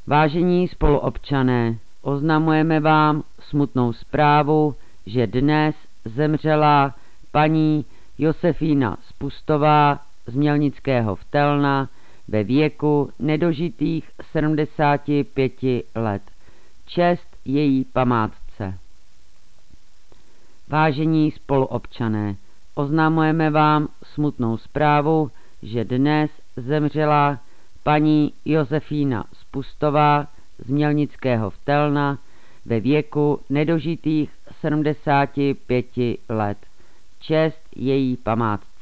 Vážení spoluobčané, oznamujeme vám smutnou zprávu, že dnes zemřela paní Josefína Spustová z Mělnického Vtelna ve věku nedožitých 75 let. Čest její památce. Vážení spoluobčané, oznamujeme vám smutnou zprávu, že dnes zemřela paní Josefína Spustová z Mělnického Vtelna ve věku nedožitých 75 let. Čest její památce.